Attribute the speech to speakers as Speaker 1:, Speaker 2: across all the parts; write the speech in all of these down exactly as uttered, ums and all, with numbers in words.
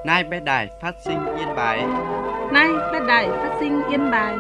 Speaker 1: Nay bé đài phát sinh Yên Bái.
Speaker 2: Nay bé đài phát sinh Yên Bái.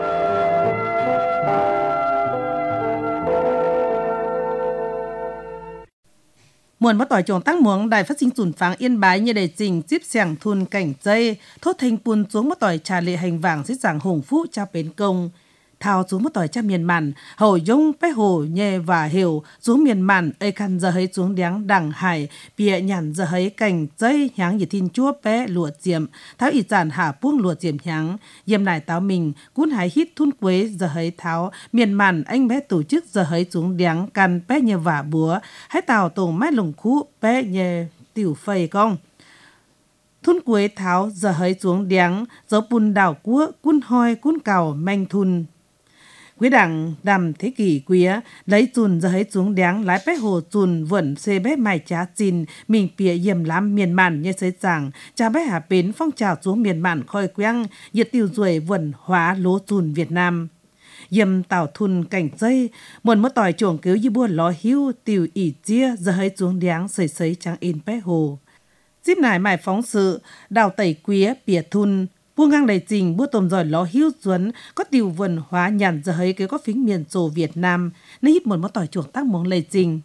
Speaker 3: Muộn bắt tỏi trồng tăng muống đài phát sinh sủn pháng Yên Bái như đề trình tiếp sẻng thun cảnh dây thốt thành bùn xuống bắt tỏi trà lệ hành vàng xích giảng hùng phú cha bến công thao xuống bắt tỏi cha miền màn hầu dung bé hồ nhẹ và hiểu xuống miền màn ấy khăn giờ thấy xuống đéng đằng hải bịa nhàn giờ thấy cảnh dây nháng như thiên chúa bé lụa diệm tháo ý giản hạ buông lụa diệm nháng yếm lại táo mình cún hải hít thun quế giờ thấy tháo miền màn anh bé tổ chức giờ thấy xuống đéng căn bé như vả búa hãy tàu tổ mái lồng khu bé như tiểu phầy công thun quế tháo giờ thấy xuống đéng dấu bùn đảo cua cún hoi cún cào manh thun quý đảng đầm thế kỷ quý lấy chùn giờ thấy xuống đéng lái bé hồ chùn vẩn xe bé mày chá chìn mình bịa yểm lắm miền màn như sấy rằng cha bé hà bến phong trào xuống miền màn khoi queng nhiệt tiêu ruồi vẩn hóa lố chùn Việt Nam yểm tàu thun cảnh dây muộn mất tỏi chuồng cứu như buôn ló hưu tiêu ỉ chia giờ thấy xuống đéng sấy sấy trắng in bé hồ díp nải mải phóng sự đào tẩy quý bịa thun buông ngang đầy trình bữa tôm giỏi ló hiếu duấn có tiêu vần hóa nhàn giờ thấy cái có phính miền sổ Việt Nam nên hít một món tỏi chuồng tác món lầy trình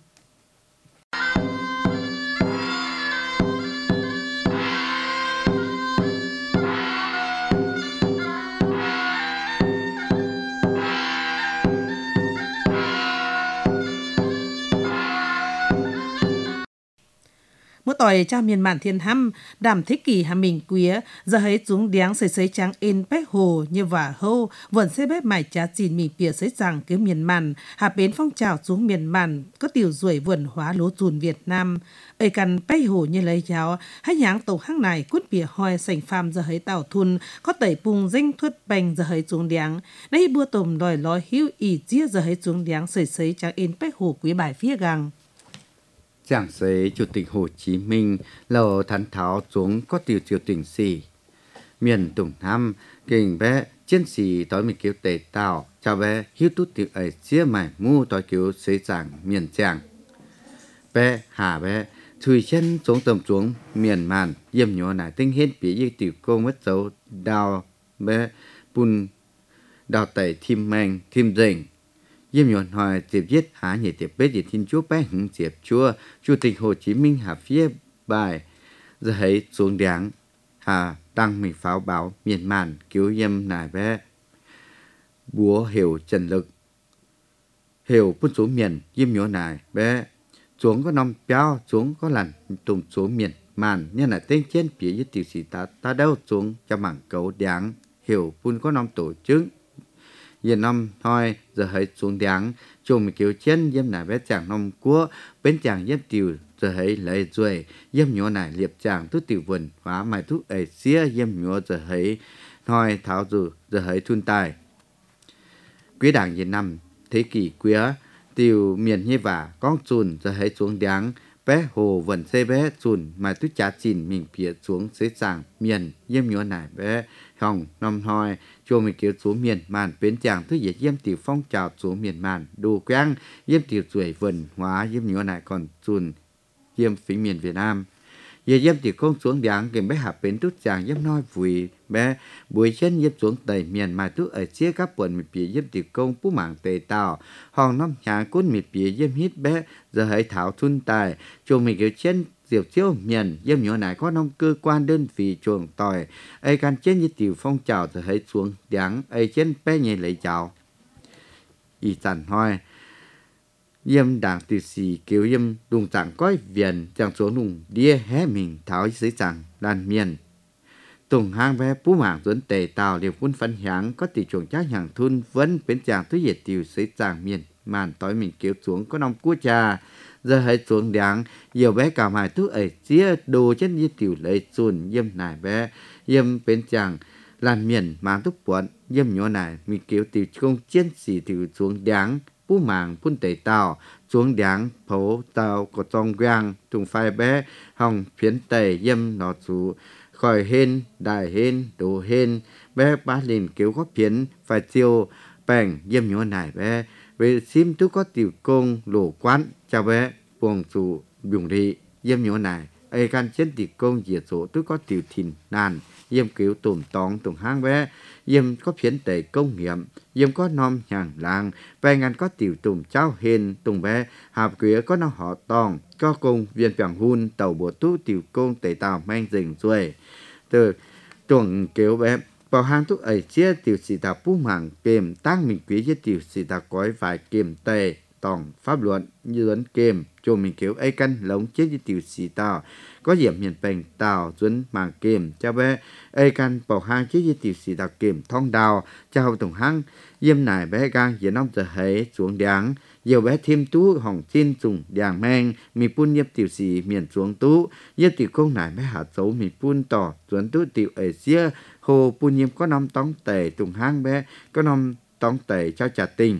Speaker 3: mỗi tỏi cha miền mạn thiên hăm đảm thế kỷ hà mình quý giờ thấy xuống đéng sấy sấy trắng in bé hồ như vả hâu vẫn xe bếp mải trá chìn mình bìa sấy rằng cứ miền màn hà bến phong trào xuống miền màn có tiểu ruồi vườn hóa lố chùn Việt Nam ấy cần bé hồ như lấy cháo hay nháng tổ hang này cút bìa hoi sành phàm giờ thấy tàu thun có tẩy bùng danh thuất bành giờ thấy xuống đéng đây bua tôm đòi lói hiu ỉ chia giờ thấy xuống đéng sấy sấy trắng in bé hồ quý bài phía gàng
Speaker 1: Giảng giấy Chủ tịch Hồ Chí Minh lầu thắn tháo xuống có tiêu triều tỉnh sĩ. Miền Tùng Nam kinh bé chiến sĩ tối mình kêu tề tàu chào bé hiếu tút tiệu ấy chia mải mu tối kêu xây giảng miền giảng. Bé hà bé thùy chân xuống tầm xuống miền màn yếm nhỏ nải tinh hết bỉ như tiểu công mất dấu đào bé bùn đào tẩy thim manh thim dình. Yếm nhọn hỏi tiếp giết há nhảy tiếp bếp để thiên chúa bé hứng diệp chúa Chủ tịch Hồ Chí Minh hạ phía bài giờ thấy xuống đảng hà đăng mình pháo báo miền màn cứu yếm nải bé búa hiểu trần lực hiểu bút xuống miền yếm nhọn nải bé xuống có năm béo xuống có lần tùng xuống miền màn nhân là tên trên phía với tiểu sĩ ta ta đâu xuống cho mảng cấu đảng hiểu bút có năm tổ chức Yên năm thôi giờ thấy xuống đắng chung mình kêu chân yếm nải bé chàng năm cua bên chàng yếm tiểu giờ thấy lấy ruồi yếm nhỏ nải liệp chàng tu tiểu vườn hóa mài thuốc ấy xía yếm nhỏ giờ thấy thôi tháo dù giờ thấy thun tài quý đảng yên năm thế kỷ quý tiểu miền như vả con chùn giờ thấy xuống đắng bé hồ vần xe bé chùn mài thuốc chả chìn mình phía xuống xế sàng miền yếm nhỏ nải bé hồng năm thôi cho mình kêu xuống miền màn bến chàng thứ dễ yếm tiểu phong trào xuống miền màn đồ quang yếm tiểu ruồi vần hóa yếm nhỏ này còn chùn yếm phía miền Việt Nam giờ yếm tiểu công xuống đảng kèm bé hạp bến tút chàng yếm nói vui bé buổi chân yếm xuống tây miền mà tút ở chia các quần miền phía yếm tiểu công phú mạng tề tàu hòn năm nhà cún miền phía yếm hít bé giờ hãy thảo thun tài cho mình kêu chân diệu chiếu miền yếm nhỏ này có năm cơ quan đơn vị chuồng tỏi ai can trên như tiểu phong trào thì hãy xuống đắng ai trên bé nhảy lấy chào y tàn hoi yếm đảng tiểu sĩ kêu yếm đùng chẳng coi viền chẳng xuống đùng đĩa hé mình tháo dưới chẳng đàn miền tùng hang bé phú mạng dẫn tề tàu đều quân phân hãng có tỷ chuồng chắc hàng thun vẫn bên chàng thứ diệt tiểu dưới chẳng miền màn tối mình kêu xuống có năm cua trà giờ hãy xuống đảng nhiều bé cả mài thuốc ấy chia đồ chân như tiểu lấy chùn yếm nải bé yếm bên chàng làn miền mang thuốc quận yếm nhỏ nải mình kêu tiểu công chiến sĩ tiểu xuống đảng phú mạng phun tề tàu xuống đảng phố tàu có trong quang tung phai bé hồng phiến tề yếm nó chú khỏi hên đại hên đồ hên bé bá lên kêu có phiến phải chiều bèn yếm nhỏ nải bé về sim tú có tiểu công lỗ quán chào bé buông chủ dùng đi yếm nhỏ nải ai can chiến tỷ công diệt số tôi có tiểu thìn nàn yếm cứu tùm tòng tùng hang bé yếm có phiến tề công nghiệm yếm có nom hàng làng vài ngàn có tiểu tùm cháu hên tùng bé hạp quía có nó họ tòng có công viên phẳng hun tàu bộ tú tiểu công tề tàu mang dình ruồi từ tuồng kéo bé bảo hang thuốc ấy chia tiểu sĩ ta pu mảng kềm tăng mình quý với tiểu sĩ ta cõi vài kềm tề tòng pháp luận như ấn kềm cho mình kéo ấy căn lống chết với tiểu sĩ tàu có điểm miền bành tàu dẫn mảng kềm cho bé ấy căn bảo hang chết với tiểu sĩ tàu kềm thong đào cho hậu tổng hang yếm nải bé gang giờ năm giờ hấy xuống đáng nhiều bé thêm tú hỏng xin dùng đàng men mi pun nhiếp tiểu sĩ miền xuống tú nhiếp tiểu công nải bé hạt dấu mi pun tỏ dẫn tú tiểu ở xia hồ pun nhiếp có năm tống tề tùng hang bé có năm tống tề cho trả tình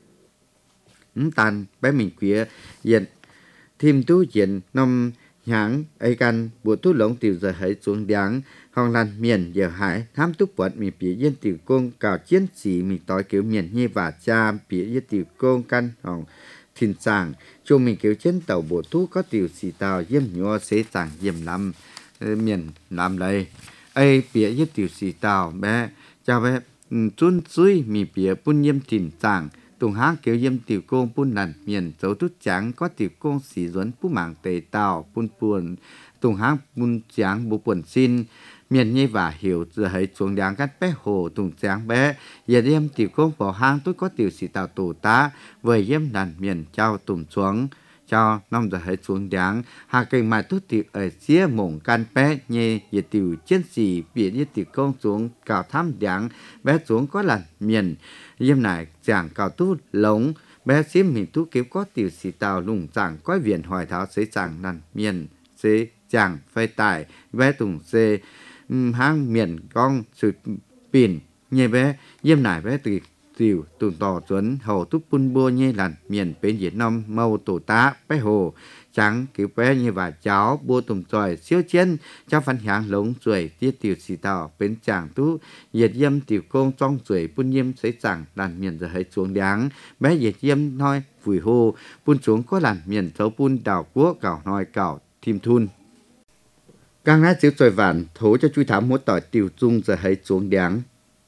Speaker 1: ứng tàn bé mình quía diện thêm tú diện năm nhãng ấy căn bộ tú lỏng tiểu giờ hấy xuống đáng hòng lan miền giờ hải tham túc vật mi phía yên tiểu công cào chiến sĩ mi tối kiểu miền như và cha phía yên tiểu công căn hòng thìn sàng cho mình kiểu trên tàu bộ tú có tiểu sĩ tàu yếm nhua xế sàng yếm lắm miền làm đây ấy phía yên tiểu sĩ tàu bé cha bé chun suy mi phía bún yếm thìn sàng tùng hang kiểu yếm tiểu công bún nằn miền dấu tút trắng có tiểu công sĩ duấn bún mảng tề tàu bún buồn tùng hang bún trắng bún buồn xin miền như và hiểu giờ hãy xuống đáng cắt bé hồ tùng trắng bé giờ đêm tiểu công vào hang tôi có tiểu sĩ tàu tù tá với yếm đàn miền trao tùng xuống cho năm giờ hãy xuống đáng hà cây mai tốt tiểu ở xía mộng can bé như giờ tiểu chiến sĩ bị như tiểu công xuống cào tham đáng bé xuống có lần miền yếm này chẳng cào tu lống bé xím mình tu kiếm có tiểu sĩ tàu lùng chẳng có viện hỏi tháo xế chẳng lần miền xế chẳng phê tải bé tùng xê hang miền con sự pin như bé yếm nải bé từ tiểu tùng tỏ chuẩn hầu túc pun bua như lần miền bên Việt Nam màu tổ tá bé hồ trắng kiểu bé như và cháu bua tùng tròi siêu chiến cho phân hạng lống ruồi tiết tiểu sĩ tàu bên chàng tú diệt yếm tiểu công trong ruồi pun yếm sấy chẳng lần miền giờ hay xuống đáng bé diệt yếm nói vùi hồ pun xuống có lần miền xấu pun đảo quốc cào nói cào thìm thun càng nát chiếu tròi vạn thố cho chui thám hốt tỏi tiểu dung giờ hay xuống đáng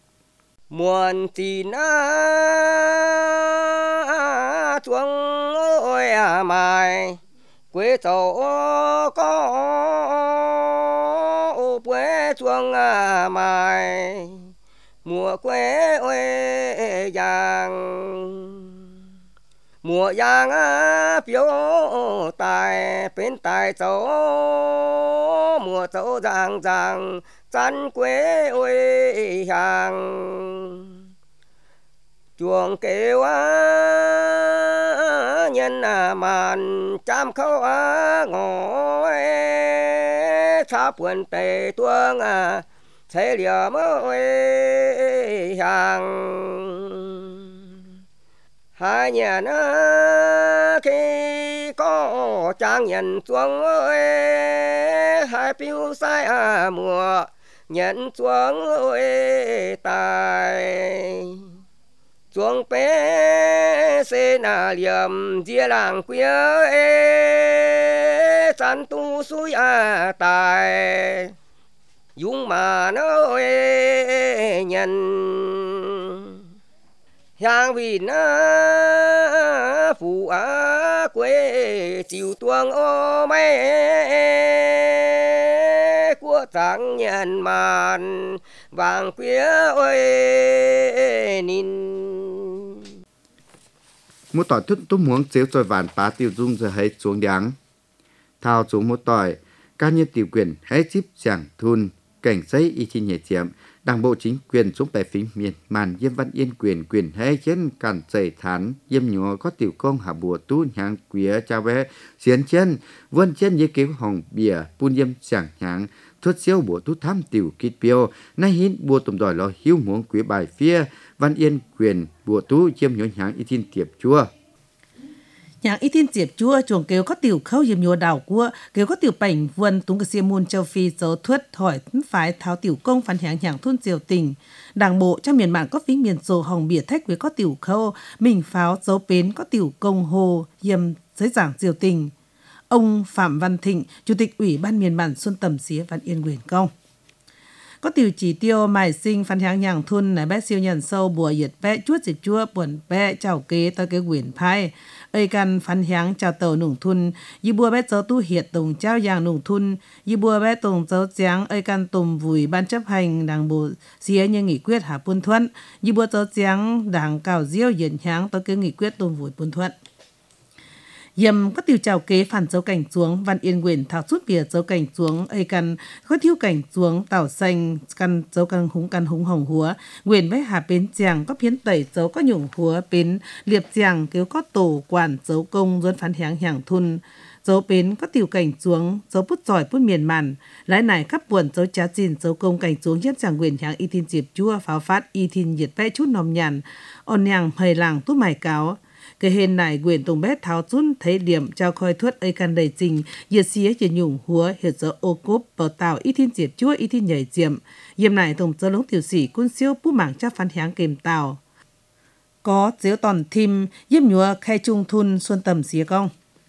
Speaker 4: muôn tin á chuông ôi à mài quê châu có ô quê chuông à mài mùa quê ôi giang mùa giang á phiếu tài bên tài châu mùa châu giang giang chăn quê ôi hàng chuồng kêu á nhân à màn chăm khâu á ngồi tháp quần tề tuông à thế liều mới hàng hai nhà nó khi có trang nhận chuông ơi hai phiếu sai à mùa nhận chuông ơi tài chuông bé xe nà liềm chia làng quê chăn tu suy à tài dung mà nó ơi nhận hàng vì nó phụ á quê chịu tuông ô mê của trắng nhận màn vàng quê ơi nín
Speaker 1: một tỏi thức túc muống chiếu tròi vạn phá tiêu dung giờ hay xuống đáng thao xuống một tỏi cá nhân tiểu quyền hay chip chẳng thun cảnh giấy y chi nhẹ chiếm đảng bộ chính quyền xuống bè phím miền màn yêm văn yên quyền quyền hay trên cản dày thán yêm nhỏ có tiểu công hạ bùa tu nhang quía cha bé xiên chân vươn chân như kéo hồng bìa pun yêm chẳng nhang thuất siêu bùa tu tham tiểu kít piêu nay hít bùa tùm đòi lo hiếu muống quía bài phía văn yên quyền bùa tu yêm nhỏ nhang y tin tiệp chua
Speaker 3: nhang y tin tiệp chua chuồng kêu có tiểu khâu yêm nhỏ đảo cua kêu có tiểu bảnh vườn tung cái xiêm môn châu phi dấu thuất hỏi phái tháo tiểu công phản hạng nhang thôn triều tình đảng bộ trong miền mạn có phí miền sổ hồng bìa thách với có tiểu khâu mình pháo dấu bến có tiểu công hồ yêm giới giảng triều tình Ông Phạm Văn Thịnh, Chủ tịch Ủy ban miền bản Xuân Tầm Xía Văn Yên Quyền Công. Có tiểu chỉ tiêu mài sinh phán hàng nhàng thun này bé siêu nhận sâu bùa nhiệt bé chuốt dịch chua buồn bé chào kế tới cái quyển phai ơi căn phán hàng chào tàu nùng thun y bùa bé cháu tu hiệt tùng trao giang nùng thun y bùa bé tùng cháu giang ơi căn tùng vùi ban chấp hành đảng bộ xía như nghị quyết hạ buôn thuận y bùa cháu giang đảng cào diêu diễn hàng tới cái nghị quyết tùng vùi buôn thuận. Yếm có tiểu chào kế phản dấu cảnh xuống Văn Yên Quyền thảo suốt bìa dấu cảnh xuống ấy căn có thiếu cảnh xuống tảo xanh căn dấu căn húng căn húng hồng húa Quyền với hà bến chàng có phiến tẩy dấu có nhủng húa bến liệp chàng kéo có tổ quản dấu công dân phán hàng hàng thun dấu bến có tiểu cảnh xuống dấu bút giỏi bút miền màn lái này khắp buồn dấu trá chín dấu công cảnh xuống hiếp chàng Quyền hàng y tin diệp chua pháo phát y tin nhiệt vẽ chút nòm nhàn on nhàng hầy làng tút mải cáo. Cái hên này Quyền Tùng Bét tháo chún thấy điểm trao khoi thuất ấy căn đầy trình nhiệt xía nhiệt nhung húa hiệt dỡ ô cốp bảo tạo y thiên diệp chúa y thiên nhảy diệm diệm này Tùng dỡ lống tiểu sĩ quân siêu bú mảng chắc phán háng kềm tàu có chiếu toàn thim diếp nhúa khai trung thun xuân tầm xía công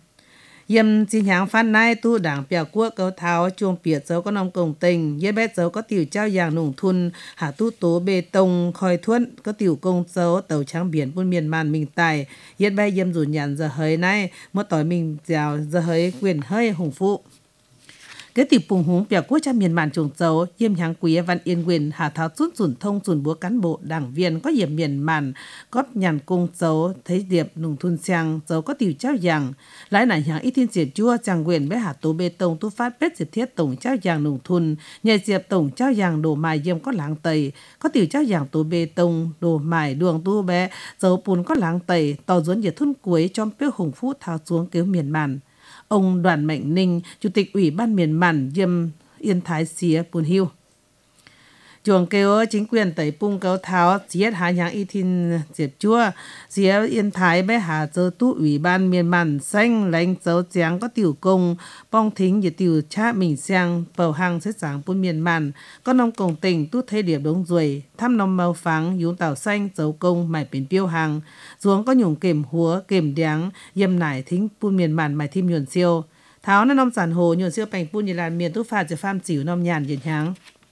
Speaker 3: Yếm xin hàng phát nai tu đảng bèo quốc cấu tháo chuông biệt dấu có nông công tình yết bét dấu có tiểu trao giang nùng thun hạ tu tố bê tông khoi thuận có tiểu công dấu tàu trắng biển buôn miền màn mình tài yết bét yếm rủ nhàn giờ hơi này một tỏi mình dào giờ hơi quyền hơi hùng phụ cái tiểu bùng húng bèo quốc cha miền màn trùng dấu yếm hàng quý Văn Yên Quyền hạ tháo chút dùn thông dùn búa cán bộ đảng viên có yếm miền màn có nhàn cung dấu thấy điệp nùng thun sang dấu có tiểu trao giang lái nải hàng ít thiên diệp chua chàng Quyền bé hạ tố bê tông tu phát bét diệp thiết tổng trao giang nùng thun nhảy diệp tổng trao giang đồ mài yếm có láng tây có tiểu trao giang tố bê tông đồ mài đường tu bé dấu bùn có láng tây tàu duốn nhiệt thun cuối trong bếp hùng phú tháo xuống kéo miền màn. Ông Đoàn Mạnh Ninh, Chủ tịch Ủy ban miền màn Diêm Yên Thái xía Bùn Hiu. Chuồng kêu chính quyền tẩy pung cấu tháo xía hạ nhang y thiên diệp chua xía Yên Thái bé hạ dơ tu Ủy ban miền màn xanh lãnh dấu cháng có tiểu công bong thính và tiểu cha mình sang bầu hàng sẽ sáng bún miền màn có nông công tình tu thay điệp đống ruồi thăm nông màu pháng dũng tảo xanh dấu công mải biển biêu hàng xuống có nhung kềm húa kềm đáng yêm nải thính bún miền màn mải thêm nhuần siêu tháo nó nông sản hồ nhuần siêu bành bún như làn miền tu phạtจะ pham chịu nông nhàn diễn hàng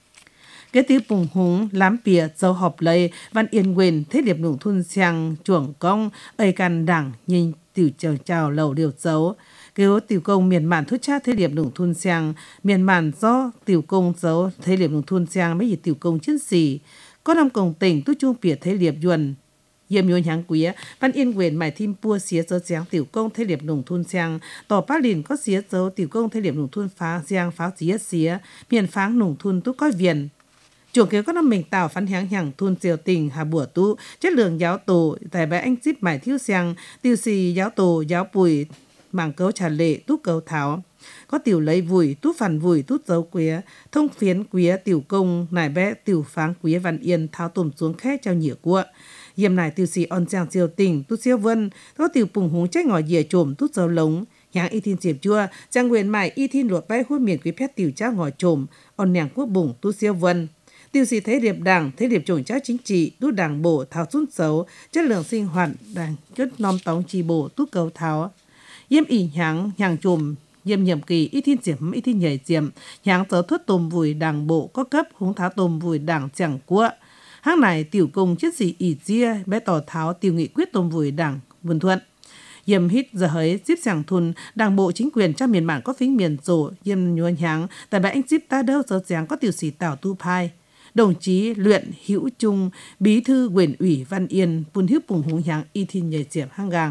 Speaker 3: cái tiếng bùng húng lám bìa dấu họp lấy Văn Yên Quyền thế điệp nùng thun sang chuồng công ơi can đảng nhìn tiểu chào chào lầu điều dấu kêu tiểu công miền màn thuyết cha thế điệp nùng thun sang miền màn do tiểu công dấu thế điệp nùng thun sang mấy gì tiểu công chiến sĩ có năm công tỉnh tu chung bìa thế điệp yuan yếm nhuận hàng quý Văn Yên Quyền mải thim pua xía dấu giáng tiểu công thế điệp nùng thun sang tỏ bác lìn có xía dấu tiểu công thế điệp nùng thun phá giang phá xía xía miền pháng nùng thun tu coi viền chuồng kêu có năm mình tạo phán hàng hàng thun diều tình hà bùa tu chất lượng giáo tổ tại bãi anh zip mải thiếu sang tiêu xì giáo tổ giáo bùi mảng cấu trà lệ tú cấu tháo có tiểu lấy vùi tú phản vùi tú dấu quía thông phiến quía tiểu công nải bé tiểu pháng quía Văn Yên tháo tùm xuống khét trao nhựa cua yếm nải tiêu xì on giang diều tình tú siêu vân có tiểu bùng húng trách ngòi dìa trồm tú dấu lống hàng y thiên diệp chua trang quyền mải y thiên luật bay hút miền quý phép tiểu trao ngòi trồm on nàng quốc bùng tú siêu vân tiêu sĩ thế điệp đảng thế điệp chủng trách chính trị tu đảng bộ tháo rút xấu chất lượng sinh hoạt đảng chất nom tống trì bộ tu cầu tháo yếm ỉ nháng nhàng chùm yếm nhiệm kỳ ít thiên diệm ít thiên nhảy diệm nháng tớ thuất tôm vùi đảng bộ có cấp húng tháo tôm vùi đảng chẳng của hang này tiểu công chiến sĩ ỉ chia bé tỏ tháo tiểu nghị quyết tôm vùi đảng vườn thuận yếm hít giờ hấy zip sàng thun đảng bộ chính quyền trong miền bản có phính miền rổ yếm nhuận nháng tại bãi anh zip ta đâu giờ giáng có tiểu sĩ tảo tu phai đồng chí Luyện Hữu Trung, bí thư huyện ủy Văn Yên, bùn hiếp bùng hùng hàng y thiên nhảy diệp hang gang.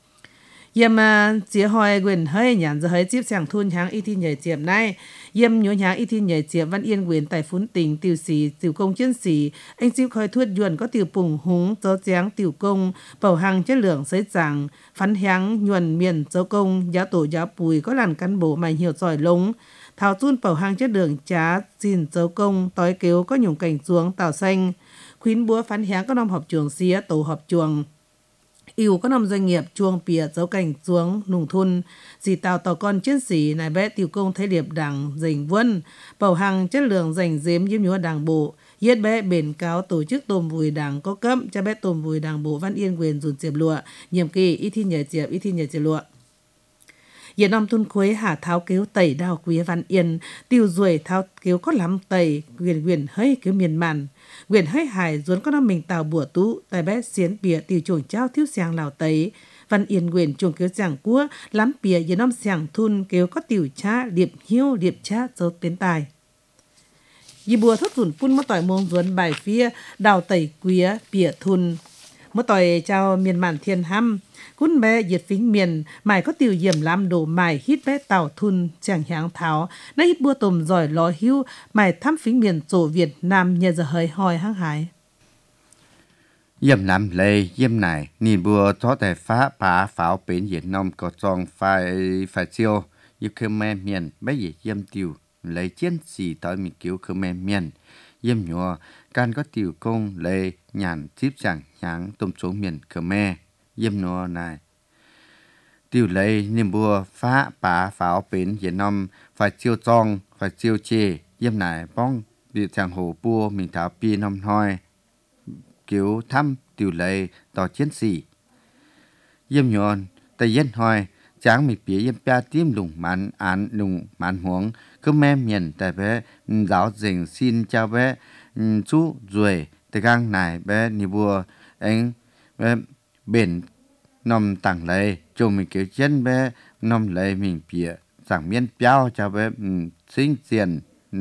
Speaker 3: Yếm chia hỏi huyện hơi nhàn giờ hơi tiếp sàng thun hàng y thiên nhảy diệp này, yếm nhớ hàng y thiên nhảy diệp Văn Yên huyện tại phún tỉnh tiểu sĩ tiểu công chiến sĩ, anh siêu khơi thuất yuan có tiểu bùng hùng dấu giáng tiểu công, bầu hàng chất lượng giấy giảng, phán hàng nhuần miền dấu công, giáo tổ giáo bùi có làn cán bộ mày hiểu giỏi lống. Thảo chun bầu hàng chất đường trá xin dấu công tối kéo có nhung cảnh xuống tàu xanh khuyến búa phán háng có năm họp chuồng xía tổ họp chuồng yêu có năm doanh nghiệp chuông bìa dấu cảnh xuống nùng thun dì tàu tàu con chiến sĩ này bé tiểu công thấy điệp đảng dành vân bầu hàng chất lượng dành dếm nhiễm nhúa đảng bộ yết bé bền cáo tổ chức tôm vùi đảng có cấp cho bé tôm vùi đảng bộ Văn Yên Quyền dùn diệp lụa nhiệm kỳ ít thi nhảy diệp ít thi nhảy diệp lụa Yên om thun khuế hạ tháo cứu tẩy đào quý văn yên, tiêu ruồi tháo cứu có lắm tẩy, quyền quyền hơi cứu miền màn. Quyền hơi hải ruốn có năm mình tàu bùa tú, tài bé xiến bìa tiêu chuồng trao thiếu giang lào tẩy. Văn yên quyền chuồng cứu giảng cua, lắm bìa yên om giảng thun cứu có tiểu cha, điệp hiêu, điệp cha dấu tiến tài. Dì bùa thốt rủn phun mất tỏi mông ruốn bài phía, đào tẩy quía, bìa thun. Mất tỏi trao miền màn thiên hăm, cún bé diệt phính miền, mải có tiểu diệm làm đồ mải hít bé tàu thun, chẳng háng tháo, nó hít bùa tùm giỏi ló hưu, mải thăm phính miền tổ Việt Nam nhờ giờ hơi hoi hăng hải.
Speaker 1: Yếm nằm lê, yếm này, nhìn bùa cho tài phá phá pháo bến Việt Nam có trong phải phải chiêu, yêu Khmer miền, bé gì yếm tiêu, lấy chiến sĩ tới mình cứu Khmer miền, yếm nhua, can có tiểu công lấy nhàn tiếp chẳng nháng tôm xuống miền Khmer, yếm nhua này. Tiểu lấy niềm bùa phá phá pháo bến Việt Nam phải chiêu trong, phải chiêu chê, yếm này bong, vì chẳng hồ bùa mình tháo pi năm hoi, cứu thăm tiểu lệ tỏ chiến sĩ. Yếm nhọn, tay dân hỏi, chẳng mình bia yếm bia tím lùng mạn án lùng mạn huống, cứ mê miền tại bé giáo dình xin chào bé chú ruồi, tại gang này bé nì bùa anh bé bền nằm tặng lệ, cho mình kiểu chân bé nằm lệ mình bia, chẳng miên béo chào bé sinh tiền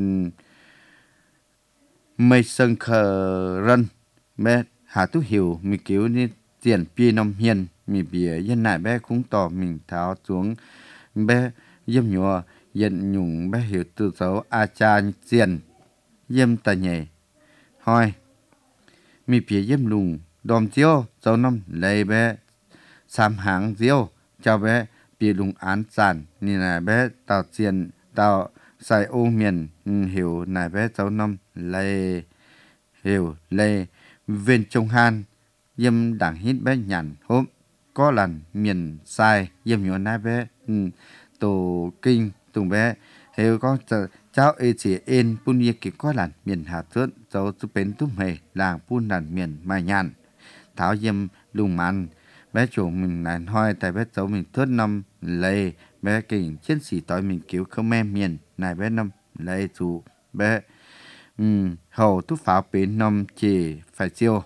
Speaker 1: mây sân khờ rân. Bé hạ tú hiểu mình cứu ni tiền pi nông hiền mình bìa dân này bé cũng tỏ mình tháo xuống bé yếm nhua dân nhung bé hiểu từ dấu a cha tiền yếm ta nhảy hỏi mình bìa yếm lùng đom chiếu dấu năm lấy bé xăm hàng diêu cho bé bìa lùng án sản ni này bé tàu tiền tàu xài ô miền hiểu này bé dấu năm lấy hiểu lấy viên trong han yếm đảng hít bé nhàn hôm có lần miền sai yếm nhọn nai bé tổ kinh tùng bé hiểu có cháu ê chỉ ên pun yê kịp có lần miền hà thớt dấu chú bến túc mề làng pun lần miền mai nhàn tháo yếm lùng màn bé chủ mình nàn hoi tại bé dấu mình thớt năm lê bé kinh chiến sĩ tối mình cứu Khmer miền này bé năm lê chủ bé um, hầu tú pháo bến năm chỉ phải chiêu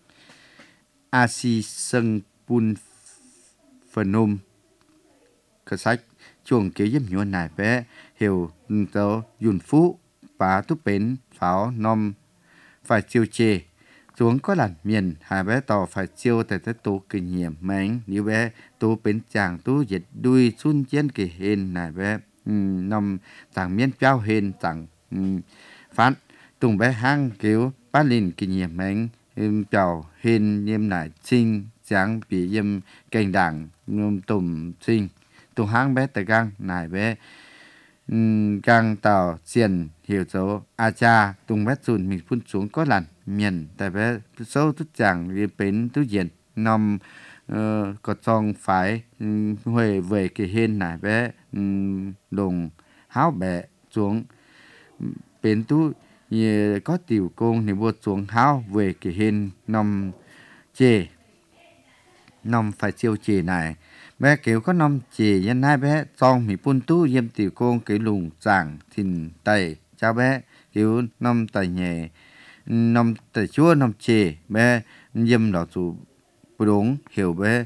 Speaker 1: a si sân pun phnom cái sách chuồng kế giúp nhuận này bé hiểu tớ dùn phú phá tú bến pháo năm phải chiêu chê xuống có lần miền hai bé tỏ phải chiêu tại tới tố kinh nghiệm mánh như bé tố bến chàng tú dịch đuôi xuân chiến kỳ hên này bé um, năm chẳng miên trao hên chẳng um, phán tùng bé hang cứu bát linh kinh nghiệm mánh chào hên nhiêm nải sinh sáng bị yếm cành đảng nhôm tùm sinh tùng hang bé tại gang nải bé gang tàu xiên hiểu dấu a cha tùng bé sùn mình phun xuống có lần miền tại bé sâu tức chẳng đi bến tú diện nằm có trong phải huề về cái hên nải bé đồng háo bẹ xuống bến tú như có tiểu công thì vượt xuống háo về cái hên nằm chê nằm phải chiêu chê này bé kiểu có nằm chê nhân hai bé xong thì phun tú yếm tiểu công cái lùng giảng thìn tẩy cho bé kiểu nằm tẩy nhẹ nằm tẩy chúa nằm chê bé yếm đỏ chủ đúng hiểu bé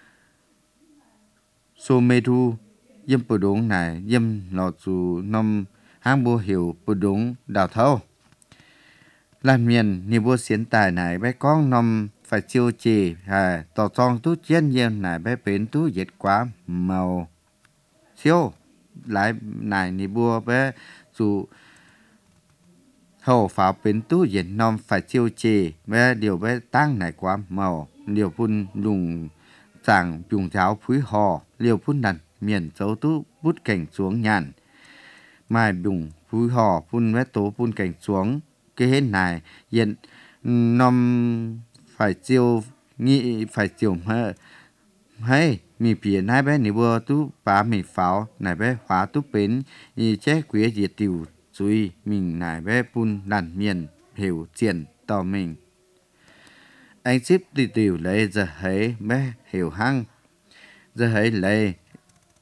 Speaker 1: số mê thu yếm bờ đúng này yếm đỏ chủ nằm hang bùa hiểu bùa đúng đào thâu lan miền ni bùa xiến tài này bé con nằm phải chiêu chì hà tỏ trong tú chiến nhiên này bé bến tú dệt quá màu chiêu lại này ni bùa bé dù hầu pháo bến tú dệt nằm phải chiêu chì bé điều bé tăng này quá màu điều phun lùng chẳng dùng cháo phúi hò liều phun nằn miền dấu tú bút cảnh xuống nhàn mai bùng phúi hò phun bé tố phun cảnh xuống cái hết này hiện nằm phải chiêu nghĩ phải chiêu hay hay mi biển hai bé này vừa tú phá mi pháo này bé phá tú bến y chế quế diệt tiểu suy mình này bé phun đàn miền hiểu triển tỏ mình anh ship đi tiểu lấy giờ thấy bé hiểu hăng giờ thấy lấy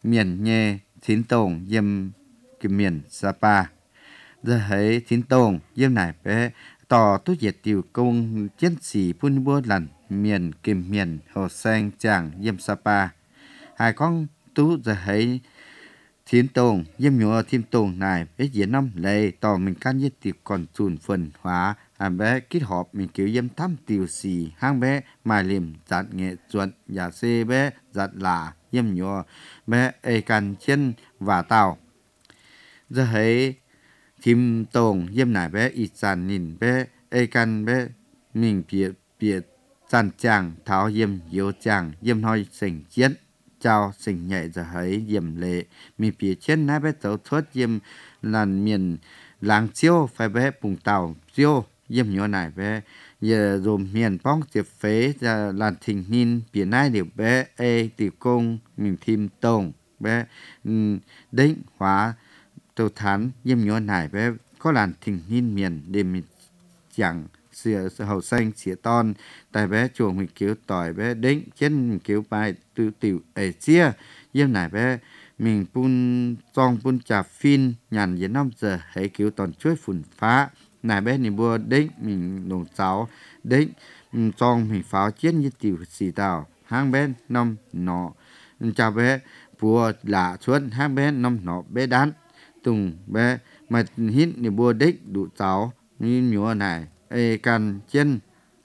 Speaker 1: miền nhẹ chín tông yếm cái miền Sapa giờ thấy chín tông yếm này bé tỏ tốt diệt tiểu công chiến sĩ phun bua lần miền kim miền hồ sang chàng yếm Sapa hai con tú giờ thấy thiên tông yếm nhựa thiên tông này bé diễn năm lệ tỏ mình can diệt tiểu còn chùn phần hóa à bé kết hợp mình kiểu yếm thăm tiểu sĩ hang bé mài liềm giặt nghệ chuẩn giả xê bé giặt lạ yếm nhựa bé ê can chân và tàu giờ thấy thiên tông yếm này bé ít sàn nhìn bé ê can bé mình bịa bịa sàn chàng tháo yếm yếu chàng yếm hoi sành chiến chào sành nhẹ giờ thấy yếm lệ mình bịa chân nãy bé tàu thoát yếm làn miền làng chiêu phải bé bùng tàu chiêu yếm nhỏ này bé giờ dùm miền bóng tiệp phế ra làn thình nhìn bịa nai điều bé ê tiểu công mình thiên tông bé đánh hóa tàu thán yếm nhỏ này bé có làn thình nhìn miền để mình chẳng sửa hậu xanh xỉa ton tại bé chuồng mình kiểu tỏi bé đánh chân mình kiểu bài tự tiểu ấy chia yếm này bé mình pun trong pun trà phin nhàn dưới năm giờ hãy kiểu toàn chuối phun phá này bé này bua đánh mình nồng cháu đánh trong mình pháo chiến như tiểu xì tàu hang bé năm nọ chào bé bua lạ chuột hang bé năm nọ bé đán tùng bé mà hít này bua đánh đủ cháu như nhúa này ê can chân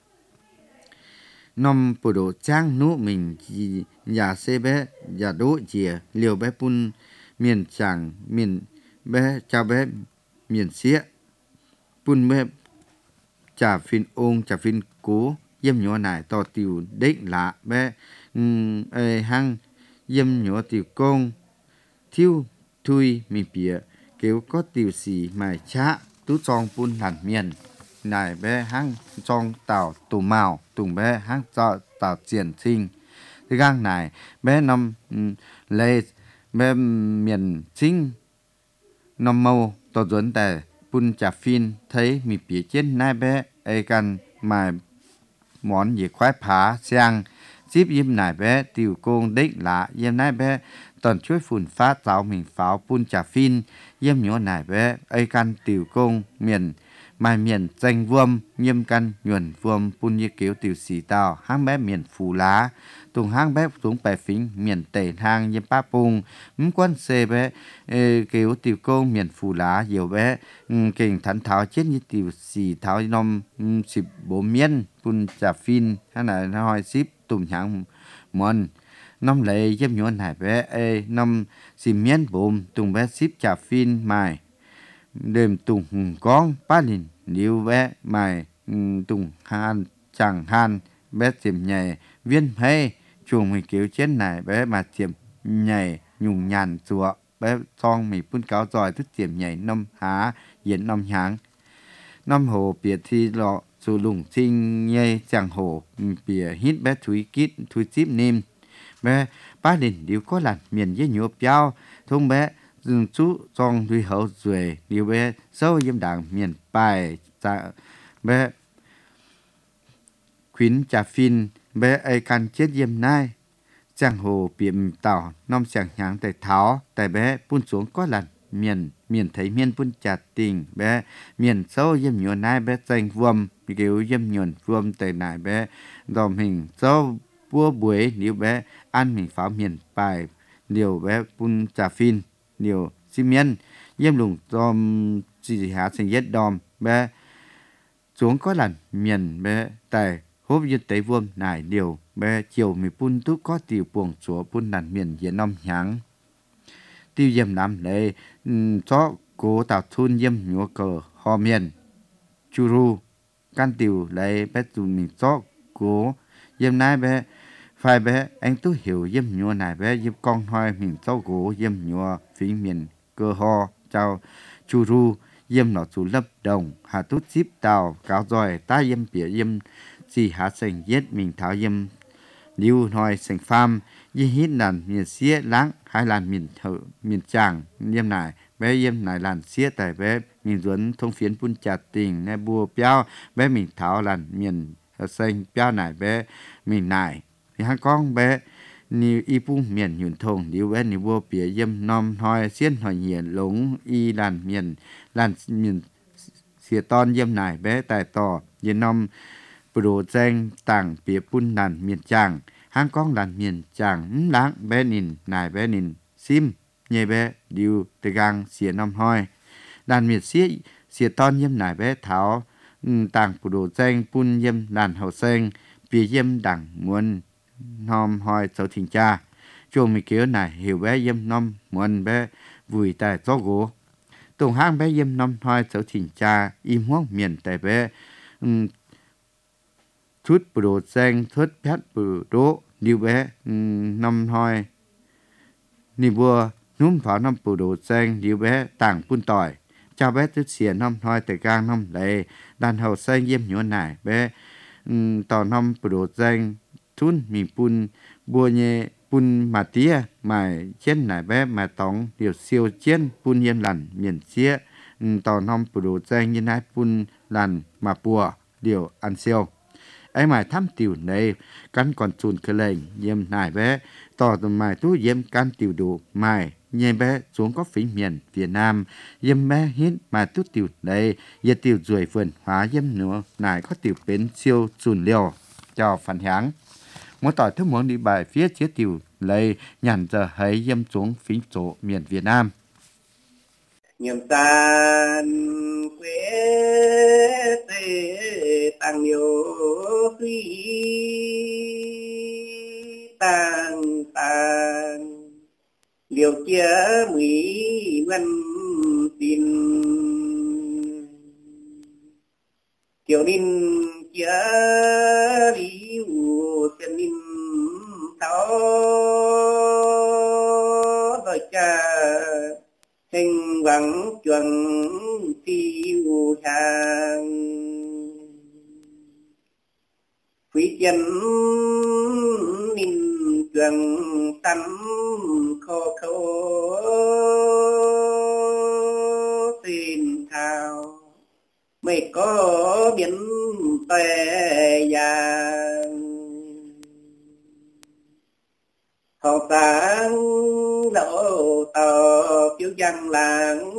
Speaker 1: nằm bộ đồ trang nụ mình chỉ nhà xe bé nhà đỗ chìa liều bé pun miền chẳng miền bé chào bé miền xía pun bé trả phim ôn trả phim cố yếm nhỏ này to tiểu đếch lạ bé ê hăng yếm nhỏ tiểu công thiêu thui mình bịa kéo có tiểu xì mài chá tú trong pun hẳn miền này bé hăng trong tàu tù màu tùng bé hăng cho tàu triển sinh cái gang này bé nằm lê bé miền chính nằm màu tàu dẫn tại pun chả phin thấy mi bịa trên nai bé aiกันmà món gì khoái phá sang ship yếm này bé tiểu công đích lạ yếm nai bé toàn chuối phun phát giáo mình pháo pun chả phin yếm nhỏ này bé aiกันtiểu công miền mai miền danh vuông nghiêm căn nhuần vuông pun như kiểu tiểu sĩ tàu hang bé miền phù lá tùng hang bé xuống bài phính miền tây hang như pa pung mắm quan xê bé kiểu tiểu công miền phù lá nhiều bé kình thắn tháo chết như tiểu sĩ tháo nom xịp bố miên pun trà phin hay là hỏi ship tùng hang mòn năm lệ dâm nhuận hải bé ê năm xì miên bồm tùng bé ship trà phin mài đêm tùng hùng con ba lìn liu bé mài tùng han chẳng han bé tiệm nhảy viên hay chuồng mình kiểu chết này bé mà tiệm nhảy nhung nhàn chùa bé xong mình phun cáo giỏi thức tiệm nhảy năm há diễn năm háng năm hồ biệt thi lọ dù lùng sinh nhây chẳng hồ bìa hít bé thúi kít thúi chip nêm bé ba lìn liu có làn miền với nhộp giao thông bé dừng chú trong thủy hậu rồi điều bé sâu yếm đảng miền bài dạ bé khuyến trà phin bé ai can chết yếm nai chẳng hồ biển tàu năm chẳng nháng tại tháo tại bé phun xuống có lần miền miền thấy miền phun trà tình bé miền sâu yếm nhuận nai bé danh vuông kiểu yếm nhuận vuông tại nai bé dòm hình sâu bua buổi nếu bé ăn mình pháo miền bài điều bé phun trà phin điều xi miên yếm lùng dòm chỉ hạ sinh yết đòm bé xuống có lần miền bé tại hốp yết tế vuông nải điều bé chiều mi phun tú có tiểu buồng chúa phun lần miền diễn năm nháng tiêu yếm năm lệ cho cố tạo thun yếm nhúa cờ ho miền churu can tiểu lệ bé tụ mình cho cố yếm nai bé phải bé anh tú hiểu yếm nhúa này bé yếm con hoài mình cho cố yếm nhúa phí miền cơ ho chào churu yếm nó chú lập đồng hà tút ship tàu cáo rồi ta yếm bỉa yếm chỉ hạ sành yết mình tháo yếm liu nói sành pham y hít làn miền xía láng hai làn miền thợ miền tràng yếm này bé yếm này làn xía tại bé mình duẩn thông phiến phun trà tình nè bùa piao bé mình tháo làn miền xanh piao này bé mình này thì hai con bé ni y pu miền nhuyễn thong liu ven ni vua bia yếm nom hoi xiên hỏi hiền lống y làn miền làn miền xìa ton yếm nải bé tài tỏ yên nom pro danh tàng bia pun làn miền chàng hang con làn miền chàng đáng bé nín nải bé nín sim nhẹ bé liu tê gang xìa nom hoi làn miền xìa xìa ton yếm nải bé tháo tàng pro danh pun yếm làn hậu sen bia yếm đẳng muôn nom hoi cháu thình cha chuồng mi kéo này hiểu bé yếm nom muôn bé vui tại gió gỗ tổng hang bé yếm nom hoi cháu thình cha im hoang miền tại bé um, chút bồ xanh chút pet bồ đỗ liu bé um, nom hoi ni bùa núm pháo nom bồ xanh liu bé tảng pun tỏi cha bé tức xìa nom hoi tại gang nom lệ đàn hậu xanh yếm nhuận này bé um, tỏ nom bồ xanh thun mi pun bùa nhẹ pun mà tía mà trên nải bé mà tóng điều siêu trên pun yên lằn miền xía tỏ nom bồ danh như nái pun lằn mà bùa điều ăn siêu ấy mà thăm tiểu này căn còn chun cơ lệnh yếm nải bé tỏ mài tu yếm căn tiểu đủ mài nhẹ bé xuống có phí miền Việt Nam yếm bé hít mà tu tiểu này yếm tiểu ruồi vườn hóa yếm nữa nải có tiểu bến siêu chun liều cho phản háng mỗi tỏi thức muốn đi bài phía chia tiểu lấy nhàn giờ hãy yếm xuống phí chỗ miền Việt Nam
Speaker 4: nhầm tan quê tê tăng nhiều khí tăng tăng liều chia mỹ ngân tin kiểu ninh chia liu chân ninh tháo rồi cha hình vắng chuẩn tiêu hàng quý chân ninh chuẩn tâm khó khổ tin thao mới có biến tệ vàng họ sáng lộ tàu phiếu dân làng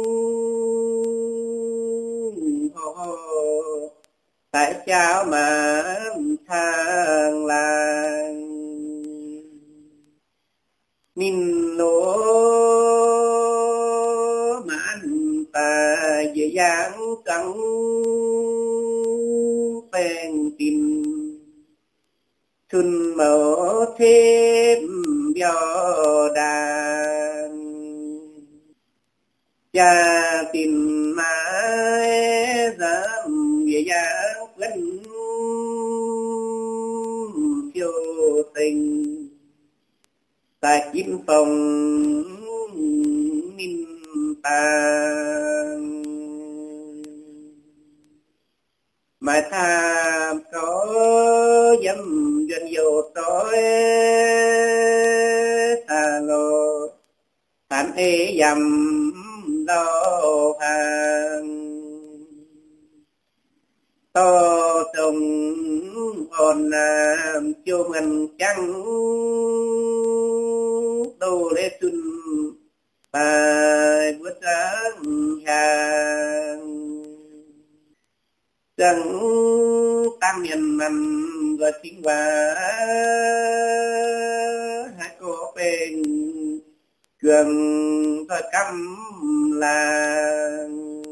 Speaker 4: hồ tại sao mà thang làng min lỗ mãn ta dễ dàng trắng bèn tìm xuân màu thêm biểu đàn cha tìm mãi dám dễ dàng quên chiều tình tại kim phòng minh tàng mà tham có dâm duyên dầu tối ta lô thản ế dầm lo hàng to trồng hồn làm chiêu ngân trắng đồ lê xuân bài bữa sáng hàng chẳng tam miền nằm và chính và hai cô bên trường thôi căm làng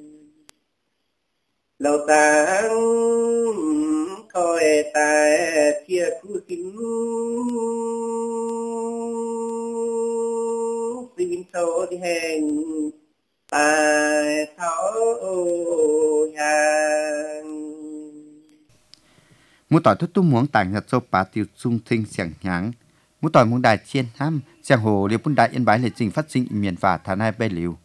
Speaker 4: lâu tháng coi tài chia khu chính xin số đi hẹn tài tháo hàng
Speaker 1: mỗi tỏi thốt tu muốn tàng nhật sâu bá tiêu trung thinh sẻng nháng mỗi tỏi muốn đại chiên ham sẻng hồ liều bún đại yên bái lệ trình phát sinh miền và thà nai bê liều